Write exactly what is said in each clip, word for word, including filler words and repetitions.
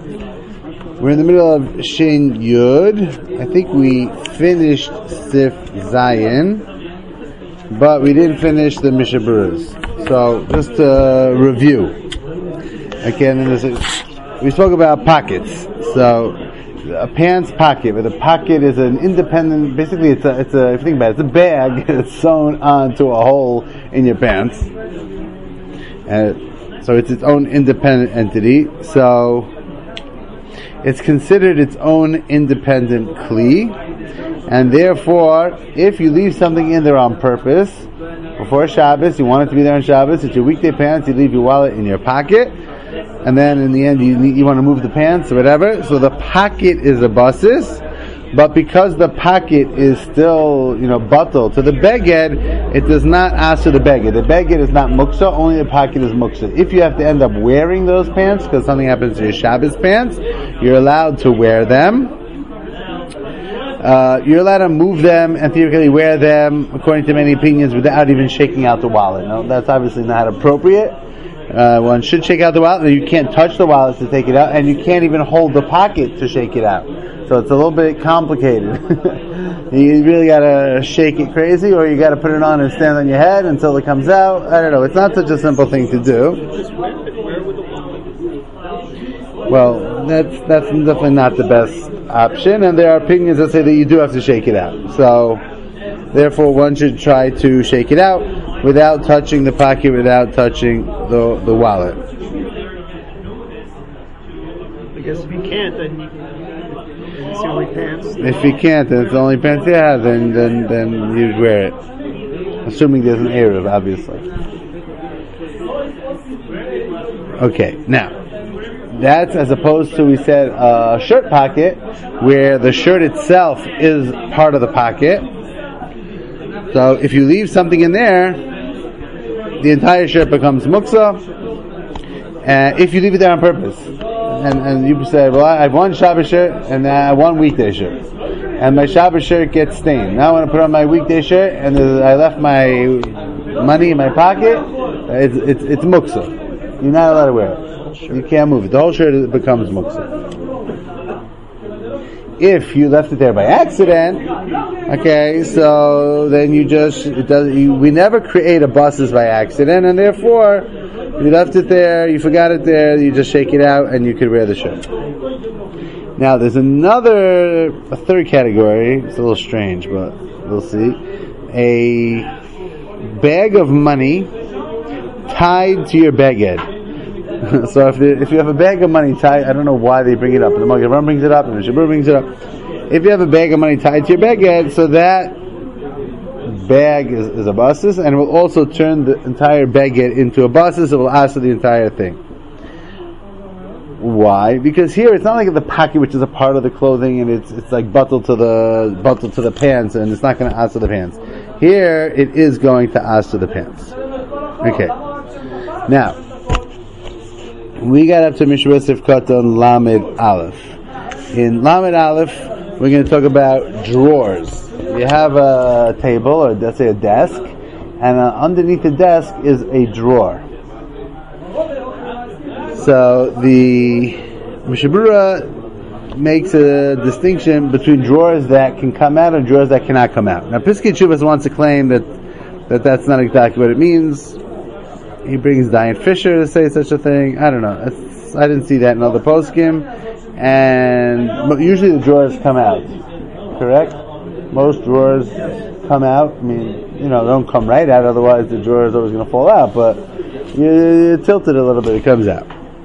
We're in the middle of Shin Yud. I think we finished Sif Zayin, but we didn't finish the Mishaburas. So, just to review. Again, we spoke about pockets. So, a pants pocket, but a pocket is an independent, basically it's a, it's a, if you think about it, it's a bag that's sewn onto a hole in your pants. And so it's its own independent entity. So, it's considered its own independent kli, and therefore, if you leave something in there on purpose, before Shabbos, you want it to be there on Shabbos, it's your weekday pants, you leave your wallet in your pocket, and then in the end you you want to move the pants or whatever, so the pocket is a basis, but because the pocket is still, you know, batal to the beged, it does not ask to the beged. The beged is not muksa, only the pocket is muksa. If you have to end up wearing those pants, because something happens to your Shabbos pants, you're allowed to wear them. Uh, you're allowed to move them and theoretically wear them, according to many opinions, without even shaking out the wallet. No, that's obviously not appropriate. Uh, one should shake out the wallet, and you can't touch the wallet to take it out, and you can't even hold the pocket to shake it out. So it's a little bit complicated. You really gotta shake it crazy, or you gotta put it on and stand on your head until it comes out. I don't know. It's not such a simple thing to do. Well, that's that's definitely not the best option, and there are opinions that say that you do have to shake it out. So, therefore, one should try to shake it out without touching the pocket, without touching the the wallet. I guess if you can't, then you, it's the only pants. If you can't, then it's the only pants you have, then then then you'd wear it. Assuming there's an Erev, obviously. Okay, now, that's as opposed to, we said, a shirt pocket, where the shirt itself is part of the pocket. So if you leave something in there, the entire shirt becomes muksa. And if you leave it there on purpose, and, and you say, well, I have one Shabbos shirt and I have one weekday shirt, and my Shabbos shirt gets stained. Now I want to put on my weekday shirt, and I left my money in my pocket. It's it's, it's muksa. You're not allowed to wear it. You can't move it. The whole shirt becomes muksa. If you left it there by accident, okay, so then you just, it does, you, we never create a buses by accident, and therefore, you left it there, you forgot it there, you just shake it out, and you could wear the shirt. Now, there's another, a third category, it's a little strange, but we'll see. A bag of money tied to your beged. So if the, if you have a bag of money tied, I don't know why they bring it up. The Magen brings it up, and the Shabur brings it up. If you have a bag of money tied to your beged, so that bag is, is a basis, and it will also turn the entire beged into a basis. It will answer the entire thing. Why? Because here it's not like the pocket, which is a part of the clothing, and it's it's like buttle to the buttle to the pants, and it's not going to answer the pants. Here it is going to answer the pants. Okay. Now, we got up to Mishra Sifkaton Lamed Aleph. In Lamed Aleph, we're going to talk about drawers. You have a table, or let's say a desk, and uh, underneath the desk is a drawer. So the Mishabura makes a distinction between drawers that can come out and drawers that cannot come out. Now, Piskei Teshuvos wants to claim that, that that's not exactly what it means. He brings Diane Fisher to say such a thing. I don't know. It's, I didn't see that in other poskim. And usually the drawers come out. Correct? Most drawers come out. I mean, you know, they don't come right out, otherwise the drawer is always going to fall out. But you, you tilt it a little bit, it comes out.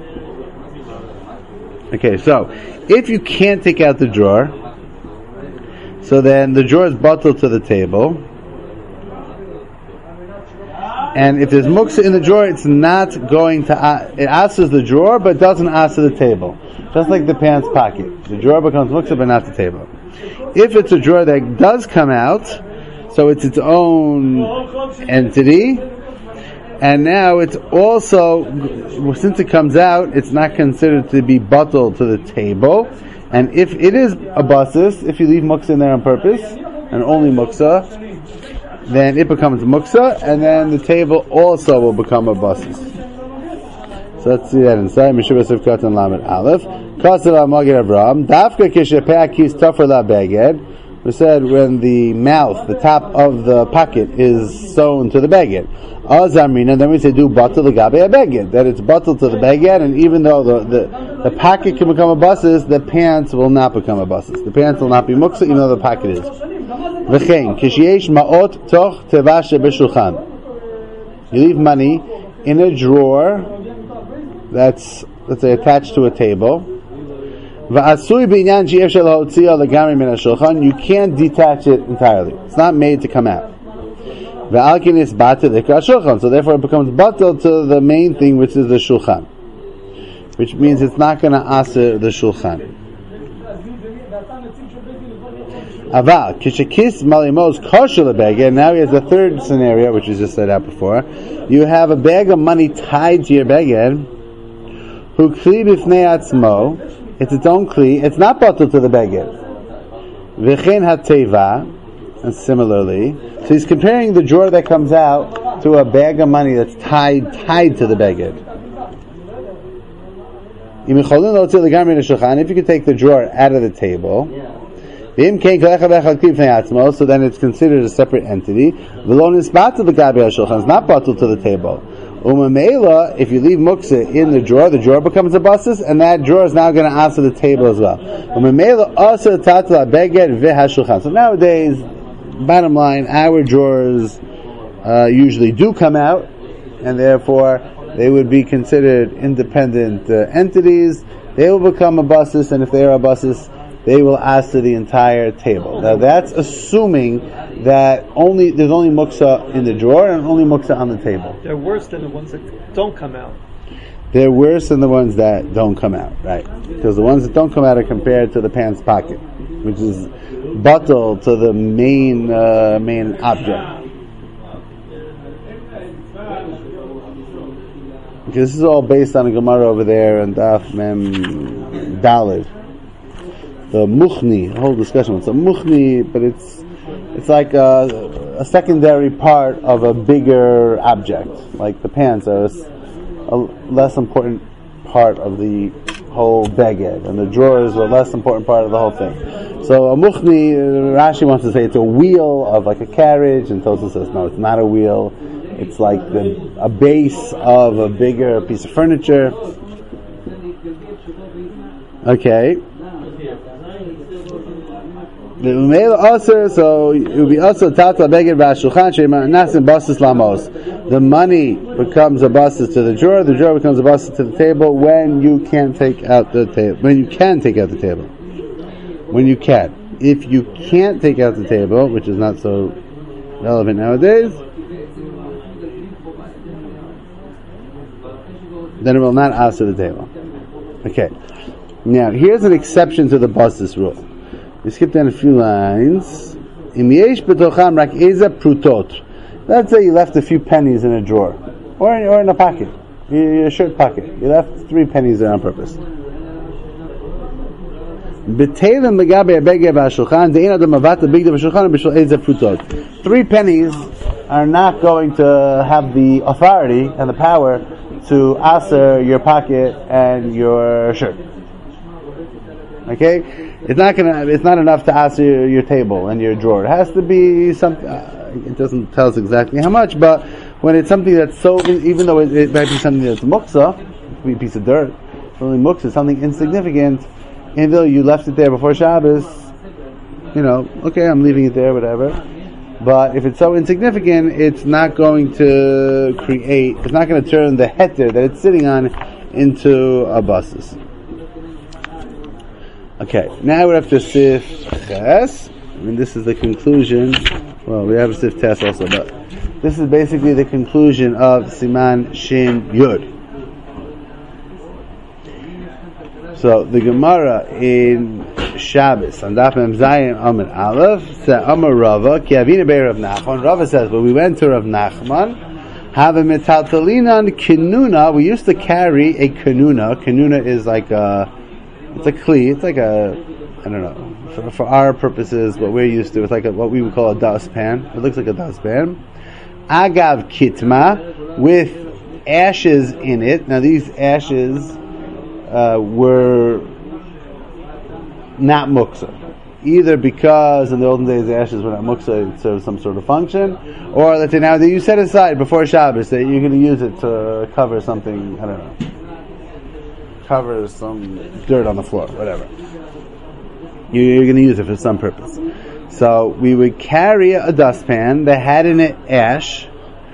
Okay, so if you can't take out the drawer, so then the drawer is bottled to the table. And if there's muksa in the drawer, it's not going to, uh, it answers the drawer, but doesn't answer the table. Just like the pants pocket. The drawer becomes muksa, but not the table. If it's a drawer that does come out, so it's its own entity, and now it's also, since it comes out, it's not considered to be bottled to the table. And if it is a basis, if you leave muksa in there on purpose, and only muksa, then it becomes muksa, and then the table also will become a basis. So let's see that inside. Mishubah Sivkat and Lamed Aleph. Kasav Magid Avram. Dafka Kishapeh Kis Tafar La Beged. We said when the mouth, the top of the pocket is sewn to the beged. Azamrina, then we say do batal legabe a beged. That it's batal to the beged, and even though the, the, the pocket can become a buses, the pants will not become a buses. The pants will not be muksa, even though the pocket is. V'chein, kishiyesh ma'ot toch tevashe b'shulchan. You leave money in a drawer that's, let's say, attached to a table. You can't detach it entirely. It's not made to come out. So therefore it becomes batal to the main thing, which is the shulchan. Which means it's not going to aser the shulchan. Aval, kishakis malimos kosher lebeged. Now he has a third scenario, which we just said out before. You have a bag of money tied to your beged. Hu kli b'fnei atzmo. It's its own kli. It's not batal to the beged. V'chein hateva, and similarly, so he's comparing the drawer that comes out to a bag of money that's tied tied to the beged. If you can take the drawer out of the table, so then it's considered a separate entity. It's not batal to the table. If you leave muksa in the drawer, the drawer becomes a basis, and that drawer is now going to answer the table as well. So nowadays, bottom line, our drawers uh, usually do come out, and therefore they would be considered independent uh, entities. They will become a basis, and if they are a basis, they will answer the entire table. Now that's assuming that only there's only muksa in the drawer and only muksa on the table. They're worse than the ones that don't come out. They're worse than the ones that don't come out, right? Because the ones that don't come out are compared to the pants pocket, which is batal to the main uh, main object. Because this is all based on a Gemara over there and Daf Mem Daled. The Muchni, the whole discussion. It's a Muchni, but it's it's like a, a secondary part of a bigger object. Like the pants are a, a less important part of the whole beged, and the drawers are a less important part of the whole thing. So a Muchni, Rashi wants to say it's a wheel of like a carriage, and Tosafos says no, it's not a wheel. It's like the, a base of a bigger piece of furniture. Okay. So it would be also tata beged v'ashulchan she'nasim basis lamos. The money becomes a basis to the drawer. The drawer becomes a basis to the table when you can't take out the table. When you can take out the table. When you can. If you can't take out the table, which is not so relevant nowadays, then it will not answer the table. Okay. Now, here's an exception to the basis rule. We skip down a few lines. Let's say you left a few pennies in a drawer, or in, or in a pocket, your shirt pocket. You left three pennies there on purpose. Three pennies are not going to have the authority and the power to answer your pocket and your shirt. Okay, it's not gonna. It's not enough to answer your, your table and your drawer. It has to be something. Uh, it doesn't tell us exactly how much, but when it's something that's so, even though it, it might be something that's muksa, it could be a piece of dirt. It's only muksa, something insignificant. Even though you left it there before Shabbos, you know, okay, I'm leaving it there, whatever. But if it's so insignificant, it's not going to create. It's not going to turn the heter that it's sitting on into a basis. Okay, now we're up to Sif Ches. I mean, this is the conclusion. Well, we have a Sif Tes also, but this is basically the conclusion of Siman Shin Yud. So, the Gemara in Shabbos, on Daf Mem Zayin Amud Aleph, says, Amar Rava, Ki Avina Bei Rav Nachman. Rava says, when we went to Rav Nachman, have a metaltalinan kinuna. We used to carry a kinuna. Kinuna is like a It's a kli. It's like a, I don't know, for, for our purposes, what we're used to, it's like a, what we would call a dustpan. It looks like a dustpan. Agav kitma, with ashes in it. Now these ashes uh, were not muksa. Either because in the olden days the ashes were not muksa, it served some sort of function, or let's say now that you set aside before Shabbos that you're going to use it to cover something, I don't know, cover some dirt on the floor, whatever. You're going to use it for some purpose. So we would carry a dustpan that had in it ash,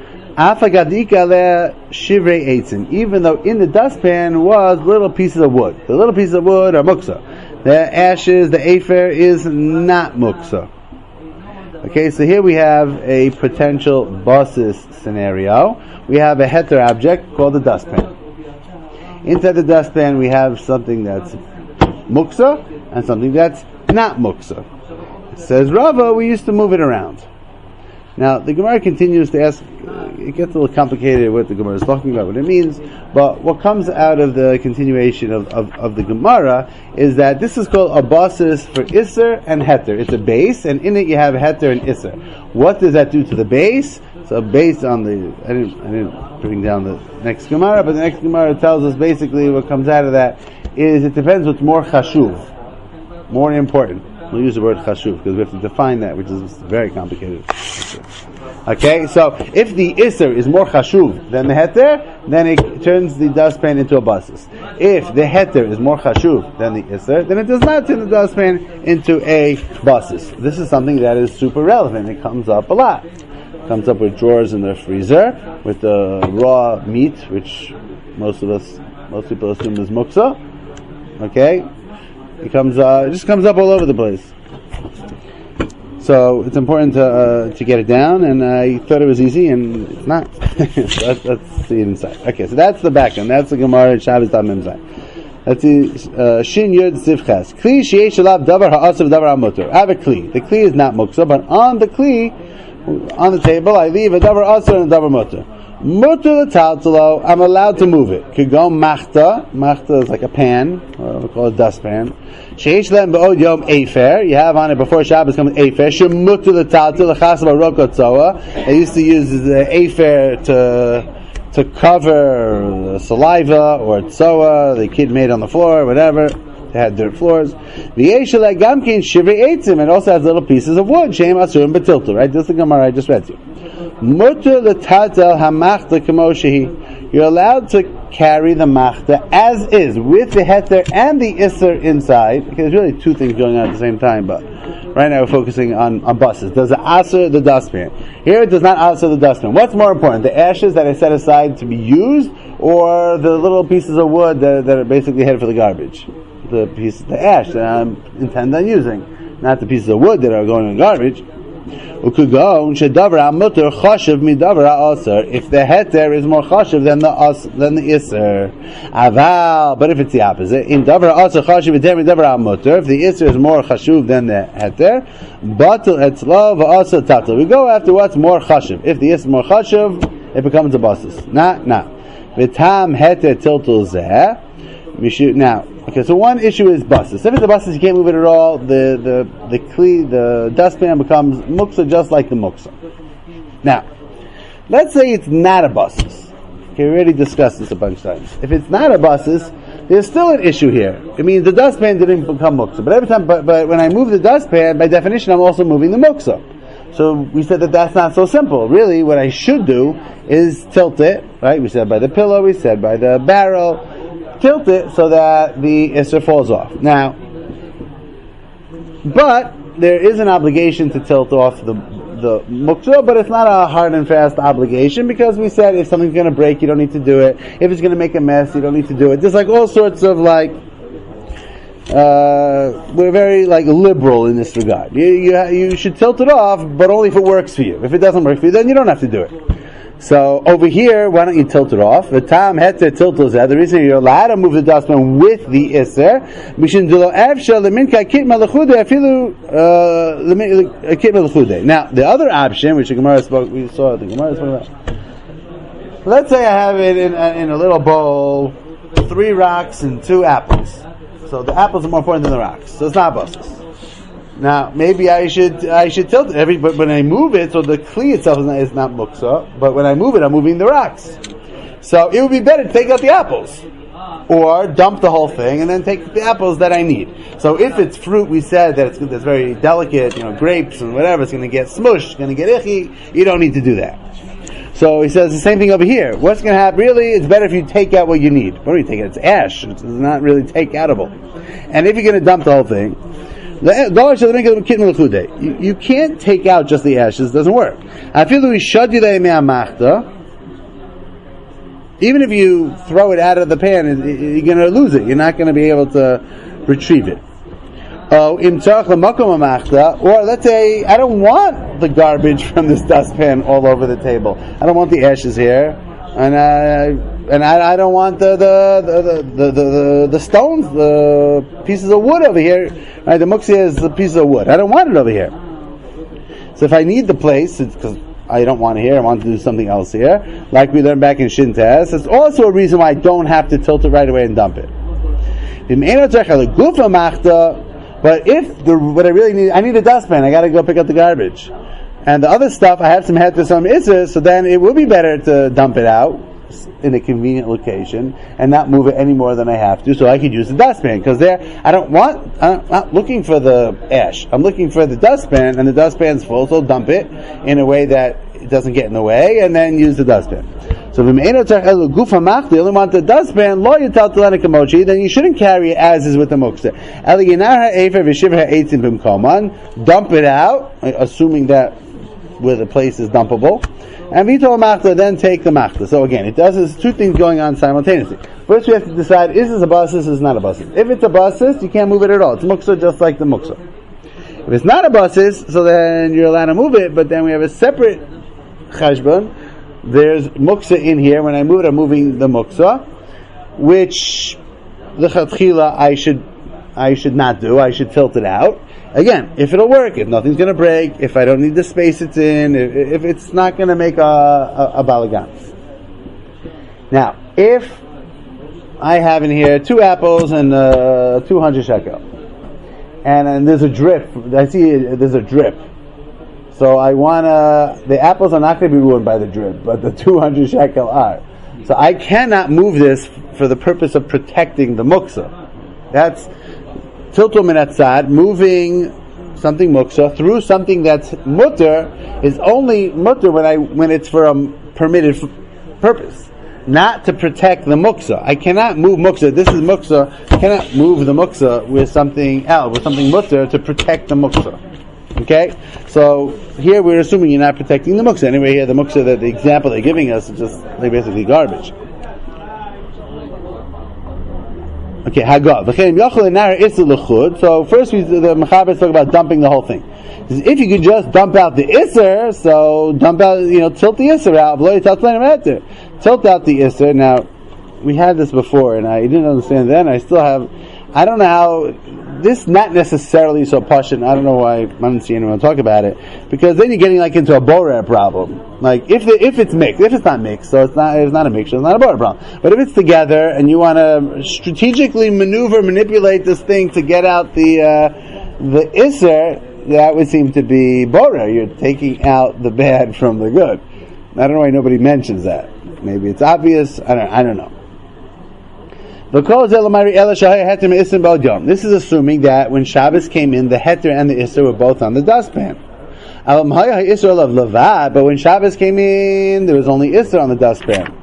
even though in the dustpan was little pieces of wood. The little pieces of wood are muksa. The ashes, the afer, is not muksa. Okay, so here we have a potential basis scenario. We have a heter object called the dustpan. Inside the dustpan we have something that's muksa and something that's not muksa. It says Rava, we used to move it around. Now, the Gemara continues to ask, it gets a little complicated what the Gemara is talking about, what it means, but what comes out of the continuation of, of, of the Gemara is that this is called a basis for Isser and Heter. It's a base, and in it you have Heter and Isser. What does that do to the base? So based on the, I didn't, I didn't bring down the next Gemara, but the next Gemara tells us basically what comes out of that is it depends what's more chashuv, more important. We'll use the word chashuv because we have to define that, which is very complicated. Okay, so if the isser is more chashuv than the heter, then it turns the dustpan into a basis. If the heter is more chashuv than the isser, then it does not turn the dustpan into a basis. This is something that is super relevant. It comes up a lot. It comes up with drawers in the freezer, with the raw meat, which most of us, most people assume is muksa. Okay. It comes, uh, it just comes up all over the place. So it's important to uh, to get it down, and I thought it was easy, and it's not. So let's, let's see it inside. Okay, so that's the background. That's the Gemara Shabbos Dam Mimzai. That's the Shin Yud Sivchas. Kli sheyesh alav davar ha'asav davar ha'mutar. I have a kli. The kli is not muksa, but on the kli, on the table, I leave a davar asar and a davar mutar. Mutar l'taltalo, I'm allowed to move it. Could go machta. Machta is like a pan, or we call it dustpan. Sheish lem be'od yom afer. You have on it before Shabbos comes afer. Shemutar l'taltalo l'chas b'roko tzoa. They used to use the afer to to cover saliva or tzoa the kid made on the floor, whatever. They had dirt floors. V'yesh gamkin shivrei eitzim. It also has little pieces of wood. Sheim asurim betiltu. Right? This is the Gemara I just read to you. Mutar l'tatel hamachta kamo shehi. You're allowed to carry the machta as is, with the heter and the isser inside. Okay, there's really two things going on at the same time, but right now we're focusing on, on buses. Does it aser the dustpan? Here it does not aser the dustpan. What's more important, the ashes that are set aside to be used, or the little pieces of wood that, that are basically headed for the garbage? The piece, the ash that I intend on using, not the pieces of wood that are going in garbage. If the heter is more chashiv than the as, than the iser, aval. But if it's the opposite, in davar aser chashiv v'tem davar mutar, if the iser is more chashuv than the heter, batul etzlo v'aser tatul. We go after what's more chashiv. If the iser is more chashiv, it becomes a basis. Nah, nah. V'tam heter tiltul zeh. We should now. Okay, so one issue is buses. If it's a buses, you can't move it at all. The the the kli, the dustpan becomes muksa just like the muksa. Now, let's say it's not a buses. Okay, we already discussed this a bunch of times. If it's not a buses, there's still an issue here. I mean, the dustpan didn't become muksa, but every time, but, but when I move the dustpan, by definition, I'm also moving the muksa. So we said that that's not so simple. Really, what I should do is tilt it. Right? We said by the pillow. We said by the barrel. Tilt it so that the isser falls off. Now, but there is an obligation to tilt off the the muksa, but it's not a hard and fast obligation because we said if something's going to break, you don't need to do it. If it's going to make a mess, you don't need to do it. There's like all sorts of like uh, we're very like liberal in this regard. You you you should tilt it off, but only if it works for you. If it doesn't work for you, then you don't have to do it. So over here, why don't you tilt it off? The tam heter tiltul zeh. The reason you're allowed to move the dustpan with the iser, mishin delo efsha leminka kit malachude afilu kit malachude. Now the other option, which the Gemara spoke, we saw the Gemara spoke about. Let's say I have it in a, in a little bowl, three rocks and two apples. So the apples are more important than the rocks. So it's not buses. Now, maybe I should I should tilt it every, but when I move it, so the kli itself is not, is not muksa, but when I move it, I'm moving the rocks. So it would be better to take out the apples, or dump the whole thing and then take the apples that I need. So if it's fruit, we said that it's, it's very delicate, you know, grapes and whatever, it's going to get smushed, it's going to get icky. You don't need to do that. So he says the same thing over here. What's going to happen? Really, it's better if you take out what you need. What do you take out? It's ash. It's not really take outable. And if you're going to dump the whole thing, you, you can't take out just the ashes. It doesn't work. Even if you throw it out of the pan, you're going to lose it. You're not going to be able to retrieve it. Oh, or let's say I don't want the garbage from this dustpan all over the table. I don't want the ashes here, and I and I, I don't want the the the, the the the the stones, the pieces of wood over here. Right, the muktzah is the piece of wood. I don't want it over here. So if I need the place, it's because I don't want it here, I want to do something else here, like we learned back in Shintas. It's also a reason why I don't have to tilt it right away and dump it. But if the, what I really need, I need a dustpan, I gotta go pick up the garbage. And the other stuff, I have some heter, some isser, so then it would be better to dump it out in a convenient location and not move it any more than I have to, so I could use the dustpan. Because there, I don't want, I'm not looking for the ash, I'm looking for the dustpan, and the dustpan's full, so dump it in a way that it doesn't get in the way, and then use the dustpan. So if you only want the dustpan, lo yital telena kamochi, then you shouldn't carry it as is with the muktzah. Dump it out, assuming that where the place is dumpable, and vitol machta, then take the machta. So again, it does there's two things going on simultaneously. First, we have to decide: is this a basis? Is this not a basis? If it's a basis, you can't move it at all. It's muktzah just like the muktzah. If it's not a basis, so then you're allowed to move it. But then we have a separate cheshbon. There's muktzah in here. When I move it, I'm moving the muktzah, which the chatchila I should I should not do. I should tilt it out. Again, if it'll work, if nothing's going to break, if I don't need the space it's in, if, if it's not going to make a, a, a balagan. Now, if I have in here two apples and uh, two hundred shekel, and, and there's a drip, I see there's a drip. So I want to, the apples are not going to be ruined by the drip, but the two hundred shekel are. So I cannot move this for the purpose of protecting the muktzah. That's tiltul min atzad, moving something muktzah through something that's mutter is only mutter when I when it's for a permitted f- purpose, not to protect the muktzah. I cannot move muktzah. This is muktzah. I cannot move the muktzah with something else, with something mutter to protect the muktzah. Okay, so here we're assuming you're not protecting the muktzah. Anyway, here the muktzah, that the example they're giving us is just like basically garbage. Okay, Haggav. So first, we, the Mechaber talk about dumping the whole thing. If you could just dump out the Isser, so dump out, you know, tilt the Isser out. Tilt out the Isser. Now, we had this before, and I didn't understand then. I still have. I don't know how. This not necessarily so pashut. I don't know why I didn't see anyone talk about it, because then you're getting like into a borer problem. Like if the, if it's mixed, if it's not mixed, so it's not it's not a mixture, it's not a borer problem. But if it's together and you want to strategically maneuver, manipulate this thing to get out the uh, the isser, that would seem to be borer. You're taking out the bad from the good. I don't know why nobody mentions that. Maybe it's obvious. I don't. I don't know. This is assuming that when Shabbos came in, the heter and the isser were both on the dustpan. But when Shabbos came in, there was only isser on the dustpan.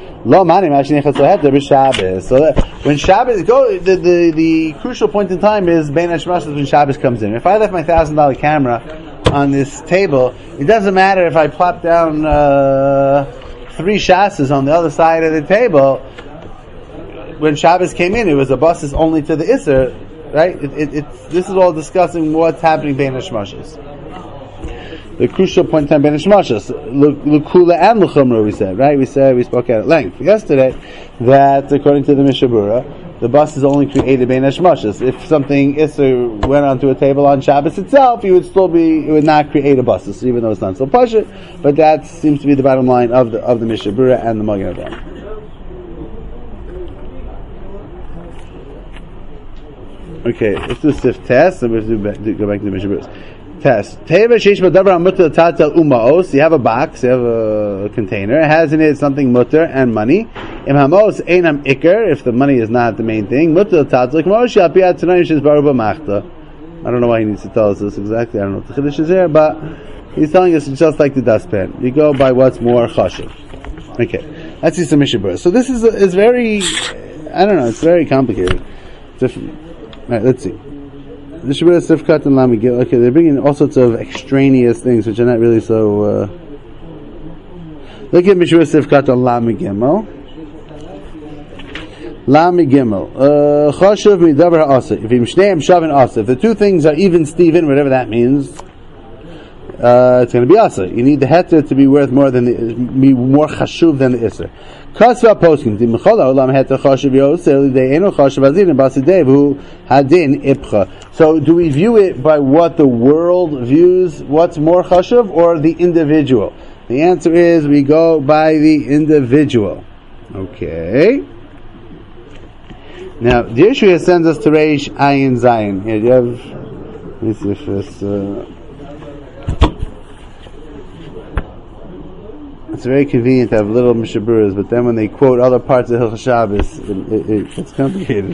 So that when Shabbos go, the, the the crucial point in time is Bein Hashmashos when Shabbos comes in. If I left my thousand dollar camera on this table, it doesn't matter if I plop down uh, three shasas on the other side of the table. When Shabbos came in, it was a basis only to the Isser, right? It, it, it's, this is all discussing what's happening Bein Hashmashos. The crucial point in time Bein Hashmashos, L'Kula and L'Chumra, we said, right? We said, we spoke at length yesterday, that according to the Mishabura, the basis only created Bein Hashmashos. If something Isser went onto a table on Shabbos itself, it would still be, it would not create a basis, even though it's not so pashut, but that seems to be the bottom line of the, of the Mishabura and the Magen Avraham. Okay, let's do Sif test, and we'll do back, do, go back to the Mishabura. Test. Teva sheish b'davar mutter tatel umaos. You have a box, you have a container. It has in it something mutter and money. Im hamos einam iker. If the money is not the main thing, mutter tatel k'mosh yapiat tanayin she's baruba machta. I don't know why he needs to tell us this exactly. I don't know what the chiddush is here, but he's telling us it's just like the dustpan. You go by what's more chashuv. Okay, that's the Mishnah Berurah. So this is is very, I don't know, it's very complicated. Different. All right, let's see. The Shabbat Sifkat and Lamigil. Okay, they're bringing all sorts of extraneous things which are not really so. Uh... Look at Mishnah Sifkat and Lamigimel. Lamigimel. Chashuv midavar ha'asif. If imshneim shavin asif. The two things are even Steven, whatever that means. Uh, it's going to be asa. You need the heter to be worth more than the, be more chashuv than the iser. Kasva poskim di mechala olam heter chashuv yosel de eno chashuv azin basidev hu hadin ipcha. So, do we view it by what the world views? What's more chashuv or the individual? The answer is we go by the individual. Okay. Now, the issue sends us to Reish Ayin Zayin. Here, you have. Let me see if this. Uh, It's very convenient to have little Mishnah Beruras, but then when they quote other parts of Hilchos Shabbos, it, it, it, it's complicated.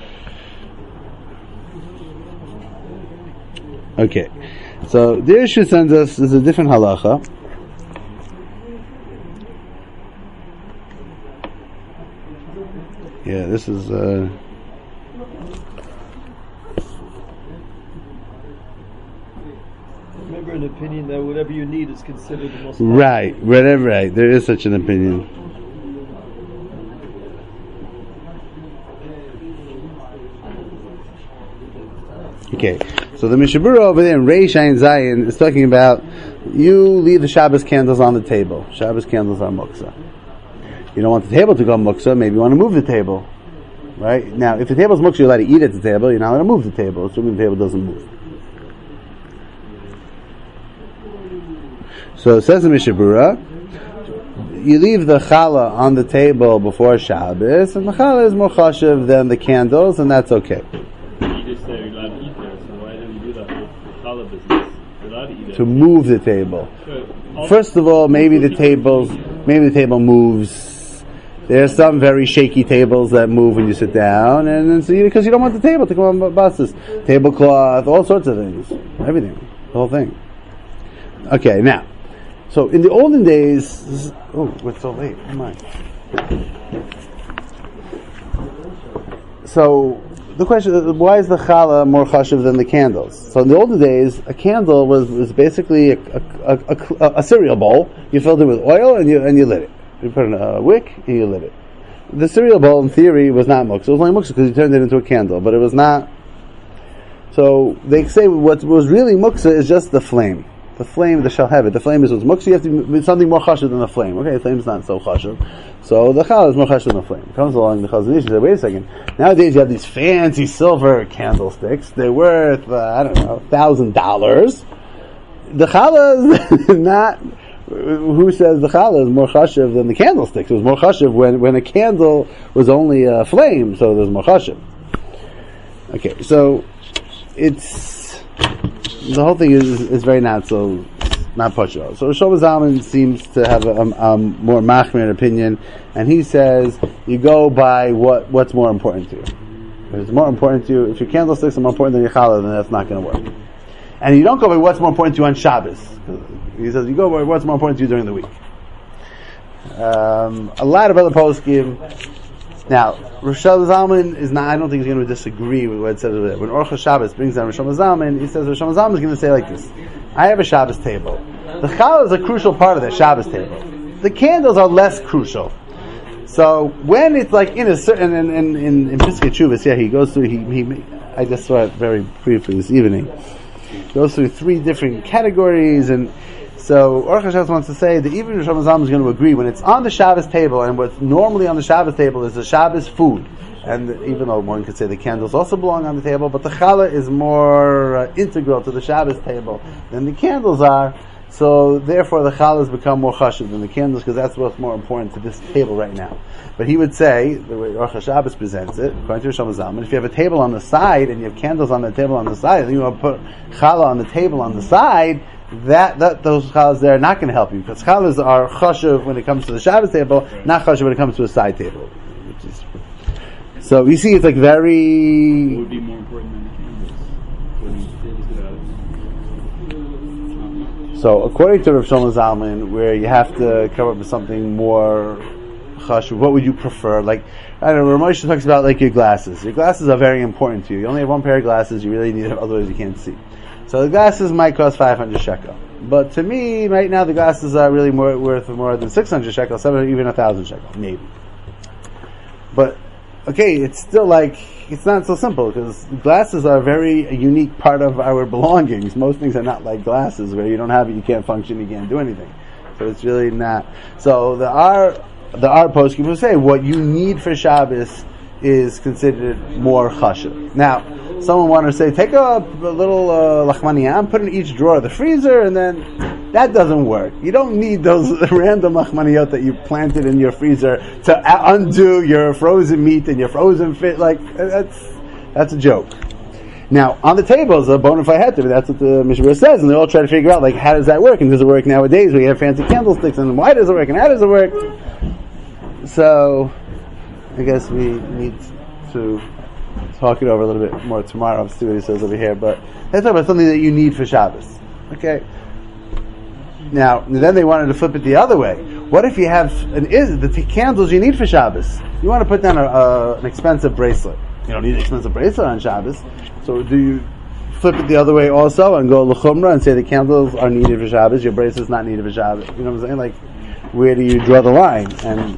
Okay, so the issue sends us is a different halacha. Yeah, this is. Uh, An opinion that whatever you need is considered the most right, whatever, right. There is such an opinion. Okay, so the Mishnah Berurah over there in Reish Ayin Zayin is talking about you leave the Shabbos candles on the table. Shabbos candles are muksa. You don't want the table to go muksa, maybe you want to move the table. Right? Now, if the table's muksa, you're allowed to eat at the table, you're not allowed to move the table, assuming the table doesn't move. So it says in Mishnah Berurah, you leave the challah on the table before Shabbos, and the challah is more chashuv than the candles, and that's okay. You just said you're allowed to eat there, so why don't you do that with the challah business? You're allowed to eat there. To move the table. Sure. First of all, maybe the tables, maybe the table moves. There's some very shaky tables that move when you sit down, and then so you, because you don't want the table to come on buses, tablecloth, all sorts of things, everything, the whole thing. Okay, now. So in the olden days, oh, we're so late. Come on. So the question is, why is the challah more chashuv than the candles? So in the olden days, a candle was, was basically a, a, a, a, a cereal bowl. You filled it with oil and you and you lit it. You put in a wick and you lit it. The cereal bowl, in theory, was not muksa. It was only muksa because you turned it into a candle, but it was not. So they say what was really muksa is just the flame. The flame, the shalhevet, the flame is what's muksa. You have to be something more chashuv than the flame. Okay, the flame's not so chashuv. So the challah is more chashuv than the flame. It comes along the Chazon Ish and says, wait a second. Nowadays you have these fancy silver candlesticks. They're worth, uh, I don't know, thousand dollars. The challah is not, who says the challah is more chashuv than the candlesticks? It was more chashuv when, when a candle was only a flame, so there's more chashuv. Okay, so it's, the whole thing is is very not so not pashut. So Shlomo Zalman seems to have a, a, a more machmir opinion, and he says you go by what what's more important to you. If it's more important to you, if your candlesticks are more important than your challah, then that's not going to work. And you don't go by what's more important to you on Shabbos. He says you go by what's more important to you during the week. Um, a lot of other poskim. Now, Rosh Zalman is not, I don't think he's going to disagree with what it says over there. When Orchos Shabbos brings down Rosh Zalman, he says Rosh Zalman is going to say like this: I have a Shabbos table. The challah is a crucial part of that Shabbos table. The candles are less crucial. So when it's like in a certain, in in in, in Piskei Teshuvos, yeah, he goes through. He he. I just saw it very briefly this evening. He goes through three different categories, and so Orchos Shabbos wants to say that even Rosh Hashanah is going to agree when it's on the Shabbos table, and what's normally on the Shabbos table is the Shabbos food. And even though one could say the candles also belong on the table, but the challah is more uh, integral to the Shabbos table than the candles are. So therefore the challahs become more chashuv than the candles, because that's what's more important to this table right now. But he would say, the way Aruch HaShabbos presents it, according to Rishon Zalman, if you have a table on the side and you have candles on the table on the side, and you want to put challah on the table on the side, that, that those challahs there are not going to help you, because challahs are chashuv when it comes to the Shabbos table, not chashuv when it comes to a side table. Which is, so you see, it's like very. What would be more important than the candles? So according to Rav Shlomo Zalman, where you have to come up with something more chashuv, what would you prefer? Like, I don't know, Rav Moshe talks about like your glasses. Your glasses are very important to you. You only have one pair of glasses, you really need them, otherwise you can't see. So the glasses might cost five hundred shekel. But to me, right now, the glasses are really more worth more than six hundred shekel, seven, even one thousand shekel, maybe. But, okay, it's still like, it's not so simple, because glasses are a very unique part of our belongings. Most things are not like glasses, where you don't have it, you can't function, you can't do anything. So it's really not. So the R, the R poskim will say, what you need for Shabbos is considered more chashuv. Now, someone want to say, take a, a little uh, lachmaniyah, put in each drawer of the freezer, and then that doesn't work. You don't need those random lachmaniyot that you planted in your freezer to a- undo your frozen meat and your frozen fish. Like, that's that's a joke. Now, on the tables, a bona fide heter, that's what the Mishnah says, and they all try to figure out, like, how does that work, and does it work nowadays? We have fancy candlesticks, and why does it work, and how does it work? So, I guess we need to talk it over a little bit more tomorrow. I'll see what he says over here. But let's talk about something that you need for Shabbos. Okay. Now, then they wanted to flip it the other way. What if you have an is the t- candles you need for Shabbos? You want to put down a, a, an expensive bracelet. You don't need an expensive bracelet on Shabbos. So do you flip it the other way also and go l'chumra and say the candles are needed for Shabbos, your bracelet's not needed for Shabbos? You know what I'm saying? Like, where do you draw the line? And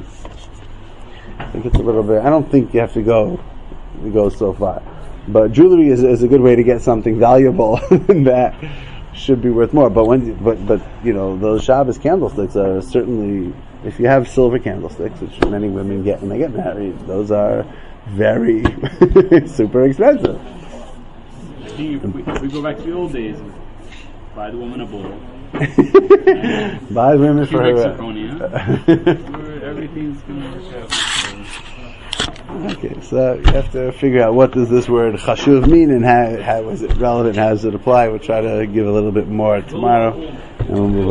I think it's a little bit. I don't think you have to go. It goes so far, but jewelry is, is a good way to get something valuable that should be worth more. But when, but but you know, those Shabbos candlesticks are certainly, if you have silver candlesticks, which many women get when they get married, those are very super expensive. I think if we, if we go back to the old days, buy the woman a bowl. Buy women for her. Everything's gonna work out. Okay, so you have to figure out what does this word chashuv mean and how, how is it relevant, how does it apply. We'll try to give a little bit more tomorrow, and we'll move on.